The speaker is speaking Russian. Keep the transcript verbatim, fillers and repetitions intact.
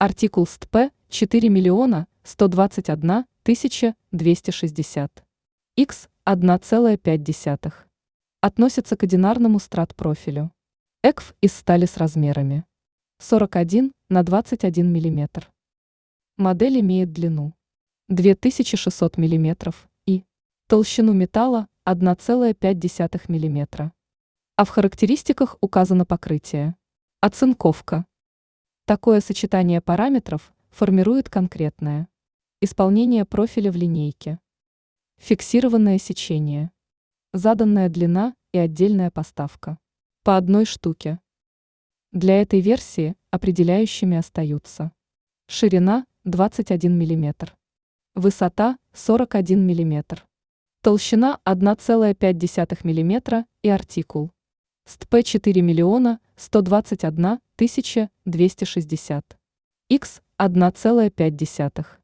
Артикул СТП четыре миллиона сто двадцать одна тысяча двести шестьдесят. Х одна целая пять десятых. Относится к одинарному страт-профилю. ЭКФ из стали с размерами сорок один на двадцать один миллиметр. Модель имеет длину две тысячи шестьсот миллиметров и толщину металла одна целая пять десятых миллиметра. А в характеристиках указано покрытие. Оцинковка. Такое сочетание параметров формирует конкретное исполнение профиля в линейке. Фиксированное сечение. Заданная длина и отдельная поставка. По одной штуке. Для этой версии определяющими остаются ширина двадцать один миллиметр, высота сорок один миллиметр, толщина одна целая пять десятых миллиметра и артикул СТП четыре миллиона сто двадцать одна тысяча двести шестьдесят. Х одна целая пять десятых.